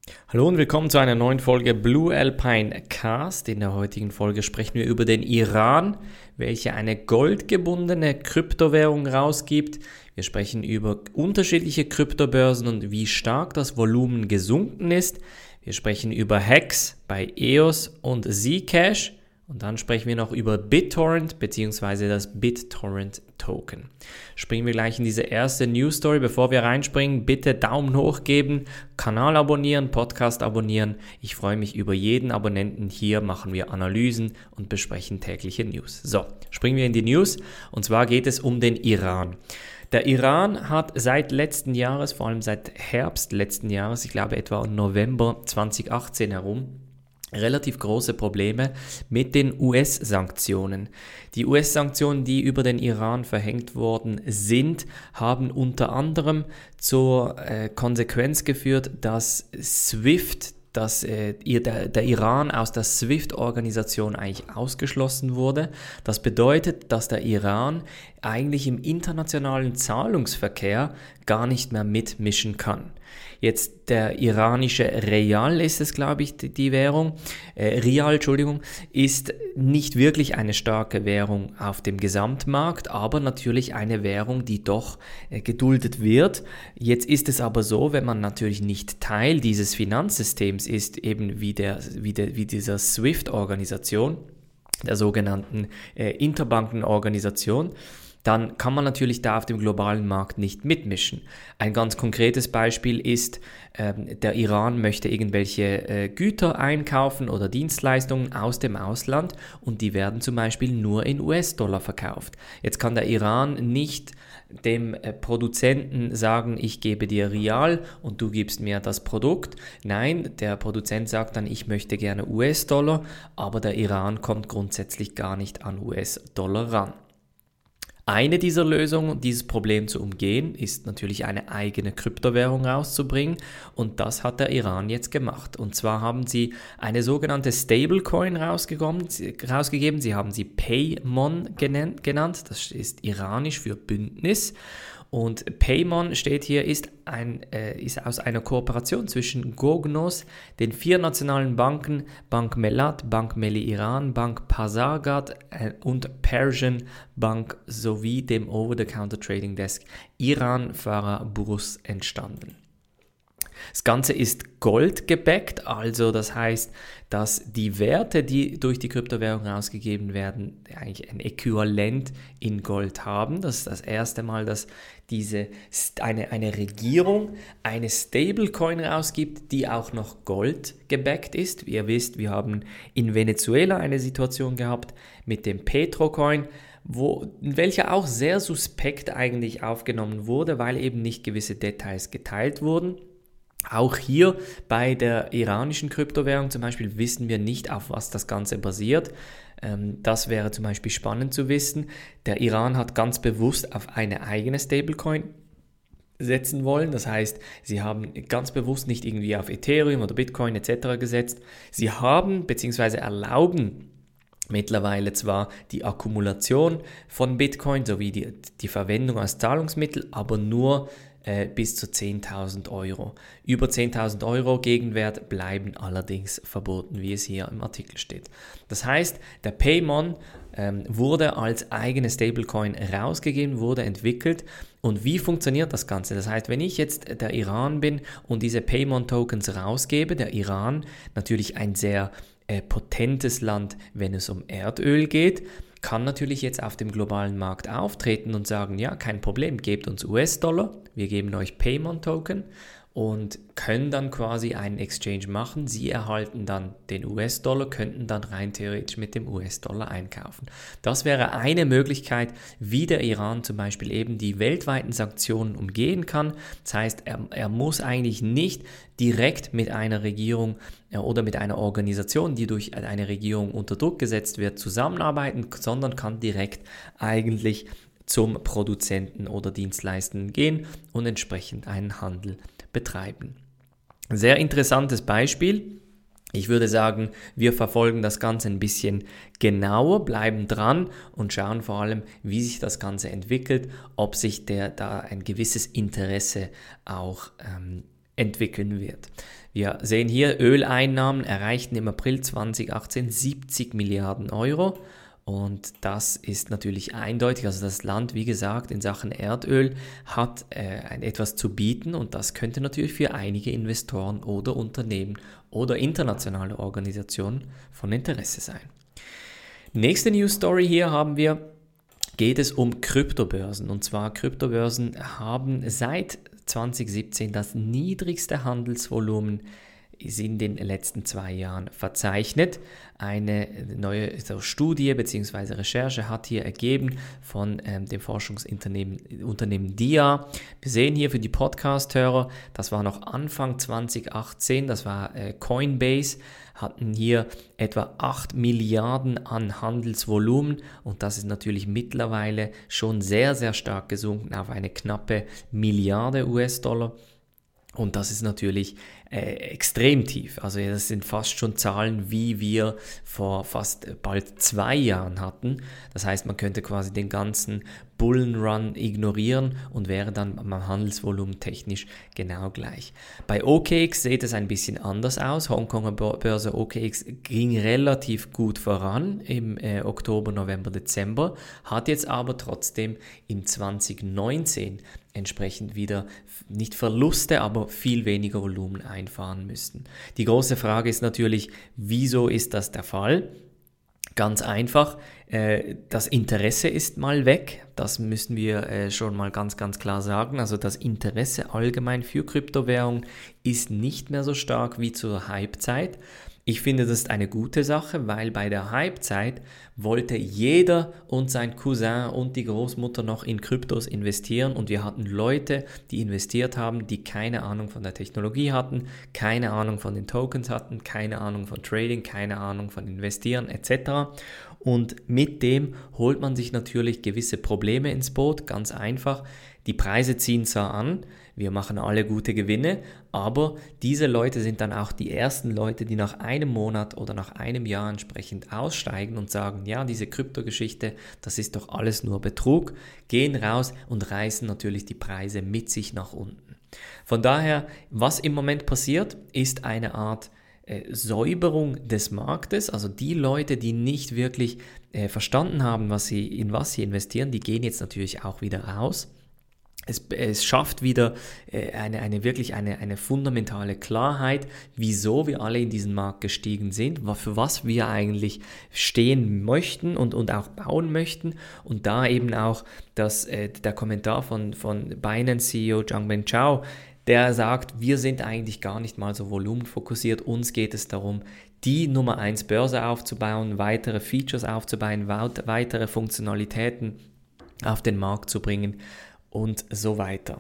Hallo und willkommen zu einer neuen Folge Blue Alpine Cast. In der heutigen Folge sprechen wir über den Iran, welcher eine goldgebundene Kryptowährung rausgibt. Wir sprechen über unterschiedliche Kryptobörsen und wie stark das Volumen gesunken ist. Wir sprechen über Hacks bei EOS und Zcash. Und dann sprechen wir noch über BitTorrent bzw. das BitTorrent Token. Springen wir gleich in diese erste News Story. Bevor wir reinspringen, bitte Daumen hoch geben, Kanal abonnieren, Podcast abonnieren. Ich freue mich über jeden Abonnenten. Hier machen wir Analysen und besprechen tägliche News. So, springen wir in die News. Und zwar geht es um den Iran. Der Iran hat seit letzten Jahres, vor allem seit Herbst letzten Jahres, ich glaube etwa im November 2018 herum, relativ große Probleme mit den US-Sanktionen. Die US-Sanktionen, die über den Iran verhängt worden sind, haben unter anderem zur Konsequenz geführt, dass der Iran aus der SWIFT-Organisation eigentlich ausgeschlossen wurde. Das bedeutet, dass der Iran eigentlich im internationalen Zahlungsverkehr gar nicht mehr mitmischen kann. Jetzt der iranische Rial ist es, glaube ich, die Währung. Rial, ist nicht wirklich eine starke Währung auf dem Gesamtmarkt, aber natürlich eine Währung, die doch geduldet wird. Jetzt ist es aber so, wenn man natürlich nicht Teil dieses Finanzsystems ist, eben wie dieser SWIFT-Organisation, der sogenannten Interbankenorganisation, dann kann man natürlich da auf dem globalen Markt nicht mitmischen. Ein ganz konkretes Beispiel ist, der Iran möchte irgendwelche Güter einkaufen oder Dienstleistungen aus dem Ausland und die werden zum Beispiel nur in US-Dollar verkauft. Jetzt kann der Iran nicht dem Produzenten sagen, ich gebe dir Rial und du gibst mir das Produkt. Nein, der Produzent sagt dann, ich möchte gerne US-Dollar, aber der Iran kommt grundsätzlich gar nicht an US-Dollar ran. Eine dieser Lösungen, dieses Problem zu umgehen, ist natürlich eine eigene Kryptowährung rauszubringen und das hat der Iran jetzt gemacht. Und zwar haben sie eine sogenannte Stablecoin rausgegeben, sie haben sie Paymon genannt, das ist iranisch für Bündnis. Und Paymon steht hier, ist aus einer Kooperation zwischen Gognos, den 4 nationalen Banken, Bank Mellat, Bank Melli Iran, Bank Pasargad und Persian Bank sowie dem Over-the-Counter Trading Desk Iran Farah Bourse entstanden. Das Ganze ist goldgebackt, also das heißt, dass die Werte, die durch die Kryptowährung rausgegeben werden, eigentlich ein Äquivalent in Gold haben. Das ist das erste Mal, dass eine Regierung eine Stablecoin rausgibt, die auch noch goldgebackt ist. Wie ihr wisst, wir haben in Venezuela eine Situation gehabt mit dem Petrocoin, welcher auch sehr suspekt eigentlich aufgenommen wurde, weil eben nicht gewisse Details geteilt wurden. Auch hier bei der iranischen Kryptowährung zum Beispiel wissen wir nicht, auf was das Ganze basiert. Das wäre zum Beispiel spannend zu wissen. Der Iran hat ganz bewusst auf eine eigene Stablecoin setzen wollen. Das heißt, sie haben ganz bewusst nicht irgendwie auf Ethereum oder Bitcoin etc. gesetzt. Sie haben bzw. erlauben mittlerweile zwar die Akkumulation von Bitcoin sowie die Verwendung als Zahlungsmittel, aber nur bis zu 10.000 Euro. Über 10.000 Euro Gegenwert bleiben allerdings verboten, wie es hier im Artikel steht. Das heißt, der Paymon wurde als eigene Stablecoin rausgegeben, wurde entwickelt. Und wie funktioniert das Ganze? Das heißt, wenn ich jetzt der Iran bin und diese Paymon-Tokens rausgebe, der Iran natürlich ein sehr potentes Land, wenn es um Erdöl geht, kann natürlich jetzt auf dem globalen Markt auftreten und sagen, ja, kein Problem, gebt uns US-Dollar, wir geben euch Paymon-Token und können dann quasi einen Exchange machen. Sie erhalten dann den US-Dollar, könnten dann rein theoretisch mit dem US-Dollar einkaufen. Das wäre eine Möglichkeit, wie der Iran zum Beispiel eben die weltweiten Sanktionen umgehen kann. Das heißt, er muss eigentlich nicht direkt mit einer Regierung oder mit einer Organisation, die durch eine Regierung unter Druck gesetzt wird, zusammenarbeiten, sondern kann direkt eigentlich zum Produzenten oder Dienstleister gehen und entsprechend einen Handel betreiben. Sehr interessantes Beispiel. Ich würde sagen, wir verfolgen das Ganze ein bisschen genauer, bleiben dran und schauen vor allem, wie sich das Ganze entwickelt, ob sich da ein gewisses Interesse auch entwickeln wird. Wir sehen hier, Öleinnahmen erreichten im April 2018 70 Milliarden Euro. Und das ist natürlich eindeutig, also das Land, wie gesagt, in Sachen Erdöl hat etwas zu bieten und das könnte natürlich für einige Investoren oder Unternehmen oder internationale Organisationen von Interesse sein. Nächste News Story hier geht es um Kryptobörsen. Und zwar Kryptobörsen haben seit 2017 das niedrigste Handelsvolumen in den letzten 2 Jahren verzeichnet. Eine neue Studie bzw. Recherche hat hier ergeben von dem Forschungsunternehmen DIA. Wir sehen hier für die Podcast-Hörer, das war noch Anfang 2018, das war Coinbase, hatten hier etwa 8 Milliarden an Handelsvolumen und das ist natürlich mittlerweile schon sehr, sehr stark gesunken auf eine knappe Milliarde US-Dollar. Und das ist natürlich extrem tief. Also das sind fast schon Zahlen, wie wir vor fast bald 2 Jahren hatten. Das heißt, man könnte quasi den ganzen Bullenrun ignorieren und wäre dann beim Handelsvolumen technisch genau gleich. Bei OKX sieht es ein bisschen anders aus. Hongkonger Börse OKX ging relativ gut voran im Oktober, November, Dezember, hat jetzt aber trotzdem im 2019 entsprechend wieder nicht Verluste, aber viel weniger Volumen einfahren müssen. Die große Frage ist natürlich, wieso ist das der Fall? Ganz einfach, das Interesse ist mal weg, das müssen wir schon mal ganz, ganz klar sagen. Also das Interesse allgemein für Kryptowährungen ist nicht mehr so stark wie zur Hypezeit. Ich finde, das ist eine gute Sache, weil bei der Hypezeit wollte jeder und sein Cousin und die Großmutter noch in Kryptos investieren und wir hatten Leute, die investiert haben, die keine Ahnung von der Technologie hatten, keine Ahnung von den Tokens hatten, keine Ahnung von Trading, keine Ahnung von Investieren etc. Und mit dem holt man sich natürlich gewisse Probleme ins Boot, ganz einfach. Die Preise ziehen zwar an, wir machen alle gute Gewinne, aber diese Leute sind dann auch die ersten Leute, die nach einem Monat oder nach einem Jahr entsprechend aussteigen und sagen, ja, diese Kryptogeschichte, das ist doch alles nur Betrug, gehen raus und reißen natürlich die Preise mit sich nach unten. Von daher, was im Moment passiert, ist eine Art Säuberung des Marktes, also die Leute, die nicht wirklich verstanden haben, in was sie investieren, die gehen jetzt natürlich auch wieder raus. Es schafft wieder eine fundamentale Klarheit, wieso wir alle in diesen Markt gestiegen sind, für was wir eigentlich stehen möchten und auch bauen möchten. Und da eben auch der Kommentar von Binance-CEO Changpeng Zhao, der sagt, wir sind eigentlich gar nicht mal so volumenfokussiert, uns geht es darum, die Nummer 1 Börse aufzubauen, weitere Features aufzubauen, weitere Funktionalitäten auf den Markt zu bringen und so weiter.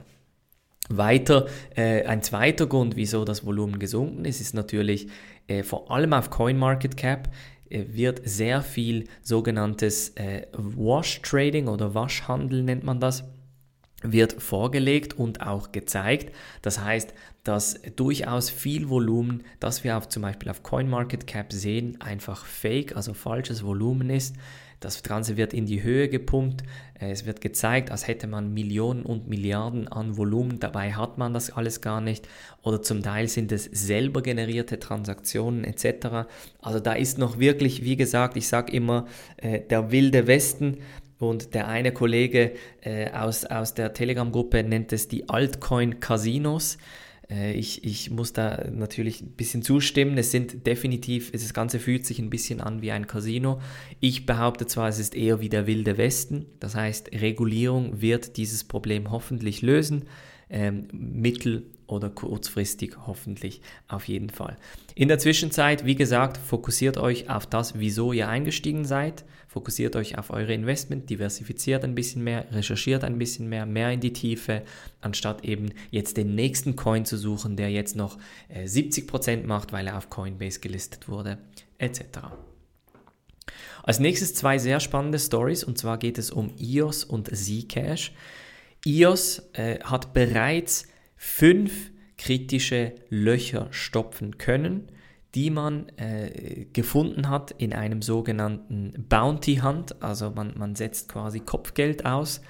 Ein zweiter Grund, wieso das Volumen gesunken ist, ist natürlich vor allem auf CoinMarketCap wird sehr viel sogenanntes Wash-Trading oder Waschhandel nennt man das, wird vorgelegt und auch gezeigt. Das heißt, dass durchaus viel Volumen, das wir zum Beispiel auf CoinMarketCap sehen, einfach fake, also falsches Volumen ist. Das Ganze wird in die Höhe gepumpt, es wird gezeigt, als hätte man Millionen und Milliarden an Volumen, dabei hat man das alles gar nicht oder zum Teil sind es selber generierte Transaktionen etc. Also da ist noch wirklich, wie gesagt, ich sage immer, der wilde Westen und der eine Kollege aus der Telegram-Gruppe nennt es die Altcoin-Casinos. Ich muss da natürlich ein bisschen zustimmen, das Ganze fühlt sich ein bisschen an wie ein Casino. Ich behaupte zwar, es ist eher wie der wilde Westen, das heißt, Regulierung wird dieses Problem hoffentlich lösen, mittel- oder kurzfristig hoffentlich auf jeden Fall. In der Zwischenzeit, wie gesagt, fokussiert euch auf das, wieso ihr eingestiegen seid, fokussiert euch auf eure Investment, diversifiziert ein bisschen mehr, recherchiert ein bisschen mehr in die Tiefe, anstatt eben jetzt den nächsten Coin zu suchen, der jetzt noch 70% macht, weil er auf Coinbase gelistet wurde, etc. Als nächstes 2 sehr spannende Stories, und zwar geht es um EOS und Zcash. EOS hat bereits 5 kritische Löcher stopfen können, die man gefunden hat in einem sogenannten Bounty Hunt, also man setzt quasi Kopfgeld aus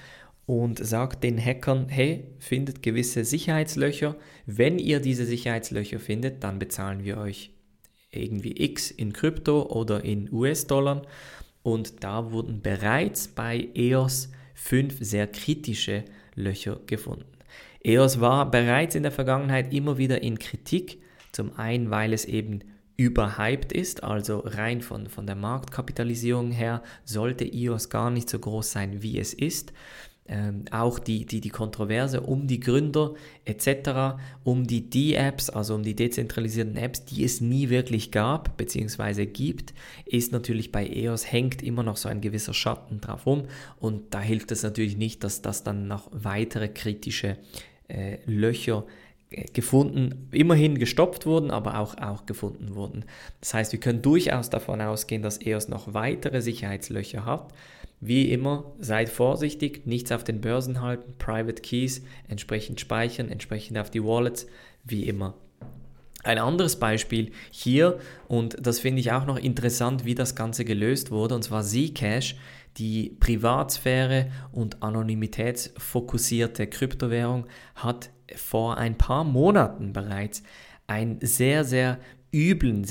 und sagt den Hackern, hey, findet gewisse Sicherheitslöcher. Wenn ihr diese Sicherheitslöcher findet, dann bezahlen wir euch irgendwie X in Krypto oder in US-Dollar. Und da wurden bereits bei EOS 5 sehr kritische Löcher gefunden. EOS war bereits in der Vergangenheit immer wieder in Kritik, zum einen, weil es eben überhyped ist, also rein von der Marktkapitalisierung her sollte EOS gar nicht so groß sein, wie es ist. Auch die Kontroverse um die Gründer etc., um die D-Apps, also um die dezentralisierten Apps, die es nie wirklich gab bzw. gibt, ist natürlich bei EOS, hängt immer noch so ein gewisser Schatten drauf um und da hilft es natürlich nicht, dass das dann noch weitere kritische Löcher immerhin gestoppt wurden, aber auch gefunden wurden. Das heißt, wir können durchaus davon ausgehen, dass EOS noch weitere Sicherheitslöcher hat. Wie immer, seid vorsichtig, nichts auf den Börsen halten, Private Keys entsprechend speichern, entsprechend auf die Wallets, wie immer. Ein anderes Beispiel hier, und das finde ich auch noch interessant, wie das Ganze gelöst wurde, und zwar Zcash, die Privatsphäre und anonymitätsfokussierte Kryptowährung, hat vor ein paar Monaten bereits ein sehr, sehr übles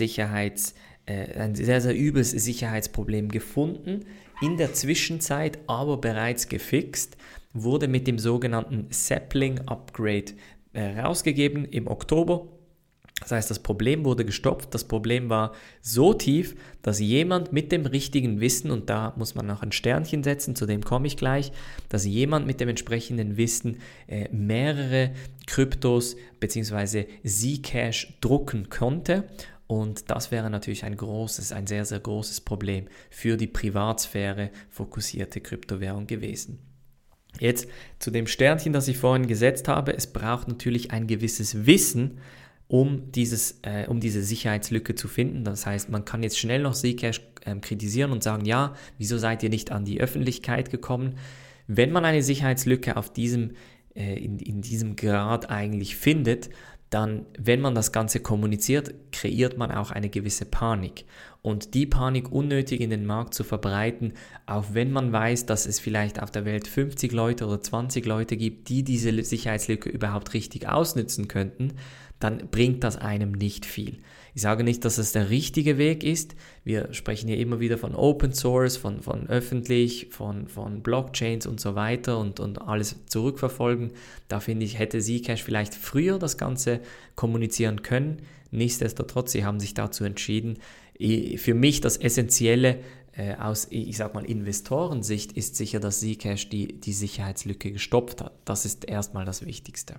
Sicherheitsproblem gefunden, in der Zwischenzeit aber bereits gefixt, wurde mit dem sogenannten Sapling Upgrade herausgegeben im Oktober. Das heißt, das Problem wurde gestopft. Das Problem war so tief, dass jemand mit dem richtigen Wissen, und da muss man noch ein Sternchen setzen, zu dem komme ich gleich, dass jemand mit dem entsprechenden Wissen mehrere Kryptos bzw. Zcash drucken konnte. Und das wäre natürlich ein sehr, sehr großes Problem für die Privatsphäre fokussierte Kryptowährung gewesen. Jetzt zu dem Sternchen, das ich vorhin gesetzt habe. Es braucht natürlich ein gewisses Wissen, um diese Sicherheitslücke zu finden. Das heißt, man kann jetzt schnell noch Zcash kritisieren und sagen, ja, wieso seid ihr nicht an die Öffentlichkeit gekommen? Wenn man eine Sicherheitslücke in diesem Grad eigentlich findet, dann, wenn man das Ganze kommuniziert, kreiert man auch eine gewisse Panik. Und die Panik unnötig in den Markt zu verbreiten, auch wenn man weiß, dass es vielleicht auf der Welt 50 Leute oder 20 Leute gibt, die diese Sicherheitslücke überhaupt richtig ausnützen könnten, dann bringt das einem nicht viel. Ich sage nicht, dass es der richtige Weg ist. Wir sprechen hier immer wieder von Open Source, von öffentlich, von Blockchains und so weiter und alles zurückverfolgen. Da finde ich, hätte Zcash vielleicht früher das Ganze kommunizieren können. Nichtsdestotrotz, sie haben sich dazu entschieden. Für mich das Essentielle aus, ich sag mal, Investorensicht ist sicher, dass Zcash die Sicherheitslücke gestopft hat. Das ist erstmal das Wichtigste.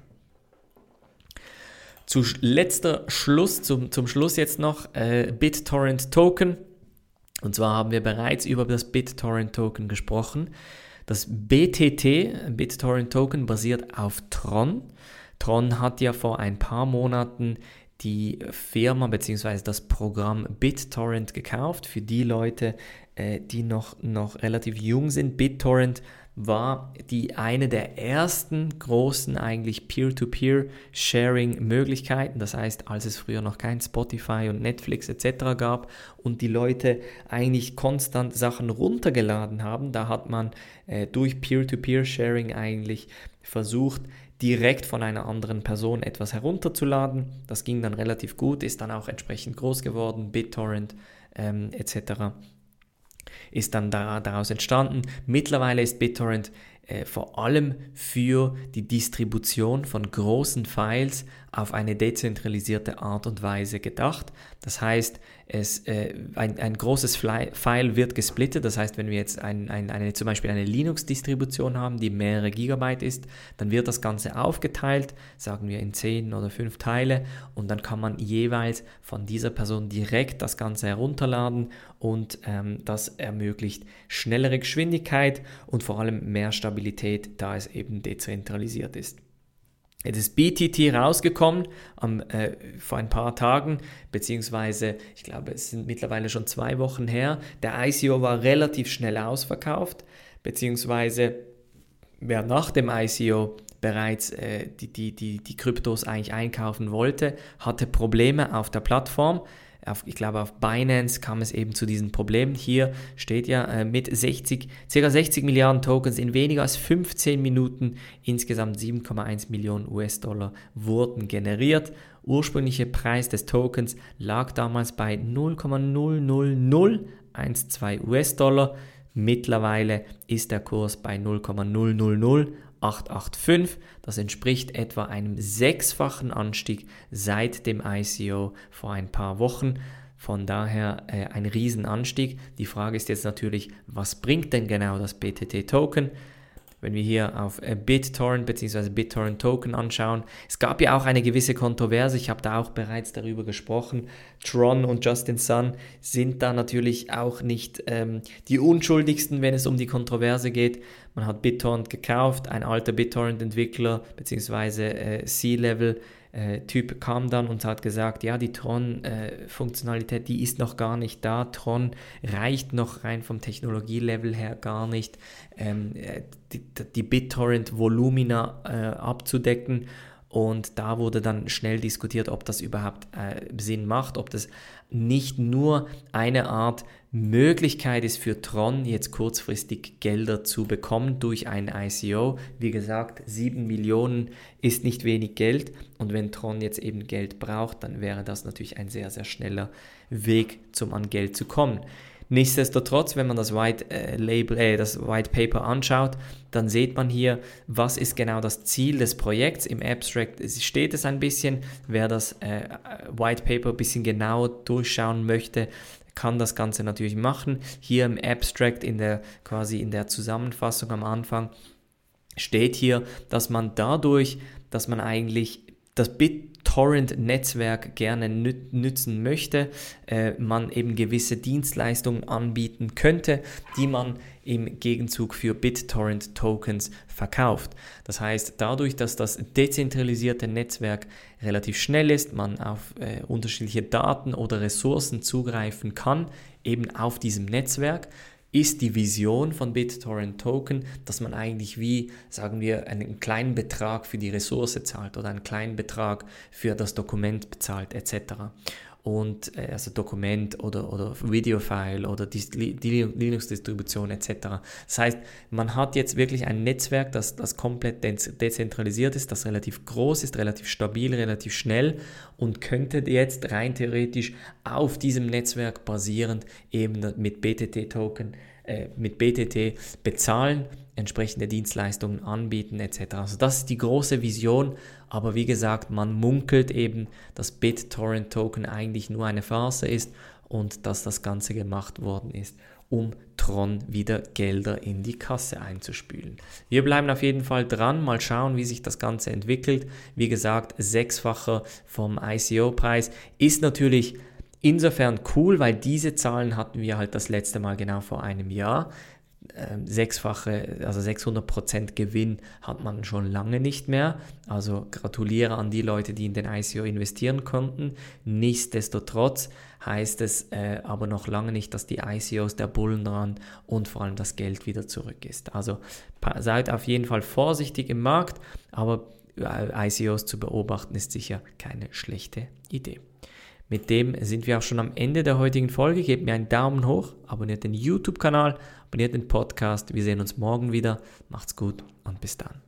Zum Schluss jetzt noch BitTorrent Token. Und zwar haben wir bereits über das BitTorrent Token gesprochen. Das BitTorrent Token basiert auf Tron. Tron hat ja vor ein paar Monaten die Firma bzw. das Programm BitTorrent gekauft. Für die Leute, die noch relativ jung sind, BitTorrent war eine der ersten großen eigentlich Peer-to-Peer-Sharing-Möglichkeiten. Das heißt, als es früher noch kein Spotify und Netflix etc. gab und die Leute eigentlich konstant Sachen runtergeladen haben, da hat man durch Peer-to-Peer-Sharing eigentlich versucht, direkt von einer anderen Person etwas herunterzuladen. Das ging dann relativ gut, ist dann auch entsprechend groß geworden, BitTorrent etc. ist dann daraus entstanden. Mittlerweile ist BitTorrent vor allem für die Distribution von großen Files auf eine dezentralisierte Art und Weise gedacht. Das heißt, ein großes File wird gesplittet. Das heißt, wenn wir jetzt zum Beispiel eine Linux-Distribution haben, die mehrere Gigabyte ist, dann wird das Ganze aufgeteilt, sagen wir in 10 oder 5 Teile, und dann kann man jeweils von dieser Person direkt das Ganze herunterladen und das ermöglicht schnellere Geschwindigkeit und vor allem mehr Stabilität, da es eben dezentralisiert ist. Jetzt ist BTT rausgekommen vor ein paar Tagen, beziehungsweise ich glaube, es sind mittlerweile schon 2 Wochen her. Der ICO war relativ schnell ausverkauft, beziehungsweise wer nach dem ICO bereits die Kryptos eigentlich einkaufen wollte, hatte Probleme auf der Plattform. ich glaube auf Binance kam es eben zu diesem Problem. Hier steht ja mit ca. 60 Milliarden Tokens in weniger als 15 Minuten insgesamt 7,1 Millionen US-Dollar wurden generiert. Ursprünglicher Preis des Tokens lag damals bei 0,00012 US-Dollar. Mittlerweile ist der Kurs bei 0,000885. Das entspricht etwa einem 6-fachen Anstieg seit dem ICO vor ein paar Wochen. Von daher ein Riesenanstieg. Die Frage ist jetzt natürlich, was bringt denn genau das BTT-Token? Wenn wir hier auf BitTorrent bzw. BitTorrent Token anschauen, es gab ja auch eine gewisse Kontroverse, ich habe da auch bereits darüber gesprochen. Tron und Justin Sun sind da natürlich auch nicht die unschuldigsten, wenn es um die Kontroverse geht. Man hat BitTorrent gekauft, ein alter BitTorrent-Entwickler bzw. C-Level-Typ kam dann und hat gesagt, ja, die Tron-Funktionalität, die ist noch gar nicht da. Tron reicht noch rein vom Technologielevel her gar nicht, die BitTorrent-Volumina abzudecken. Und da wurde dann schnell diskutiert, ob das überhaupt Sinn macht, ob das nicht nur eine Art Möglichkeit ist für Tron, jetzt kurzfristig Gelder zu bekommen durch ein ICO. Wie gesagt, 7 Millionen ist nicht wenig Geld und wenn Tron jetzt eben Geld braucht, dann wäre das natürlich ein sehr, sehr schneller Weg, an Geld zu kommen. Nichtsdestotrotz, wenn man das White Paper anschaut, dann sieht man hier, was ist genau das Ziel des Projekts. Im Abstract steht es ein bisschen. Wer das White Paper ein bisschen genauer durchschauen möchte, kann das Ganze natürlich machen. Hier im Abstract, in der Zusammenfassung am Anfang, steht hier, dass man dadurch, dass man eigentlich das BitTorrent-Netzwerk gerne nützen möchte, man eben gewisse Dienstleistungen anbieten könnte, die man im Gegenzug für BitTorrent-Tokens verkauft. Das heißt, dadurch, dass das dezentralisierte Netzwerk relativ schnell ist, man auf unterschiedliche Daten oder Ressourcen zugreifen kann, eben auf diesem Netzwerk, ist die Vision von BitTorrent Token, dass man eigentlich wie, sagen wir, einen kleinen Betrag für die Ressource zahlt oder einen kleinen Betrag für das Dokument bezahlt etc. Und also Dokument oder Videofile oder die Linux-Distribution etc. Das heißt, man hat jetzt wirklich ein Netzwerk, das komplett dezentralisiert ist, das relativ groß ist, relativ stabil, relativ schnell und könnte jetzt rein theoretisch auf diesem Netzwerk basierend eben mit BTT-Token, mit BTT bezahlen, entsprechende Dienstleistungen anbieten etc. Also das ist die große Vision, aber wie gesagt, man munkelt eben, dass BitTorrent Token eigentlich nur eine Farce ist und dass das Ganze gemacht worden ist, um Tron wieder Gelder in die Kasse einzuspülen. Wir bleiben auf jeden Fall dran, mal schauen, wie sich das Ganze entwickelt. Wie gesagt, 6-facher vom ICO-Preis ist natürlich insofern cool, weil diese Zahlen hatten wir halt das letzte Mal genau vor einem Jahr. 6-fache, also 600% Gewinn hat man schon lange nicht mehr. Also gratuliere an die Leute, die in den ICO investieren konnten. Nichtsdestotrotz heißt es aber noch lange nicht, dass die ICOs der Bullenrand und vor allem das Geld wieder zurück ist. Also seid auf jeden Fall vorsichtig im Markt, aber ICOs zu beobachten ist sicher keine schlechte Idee. Mit dem sind wir auch schon am Ende der heutigen Folge. Gebt mir einen Daumen hoch, abonniert den YouTube-Kanal, abonniert den Podcast. Wir sehen uns morgen wieder. Macht's gut und bis dann.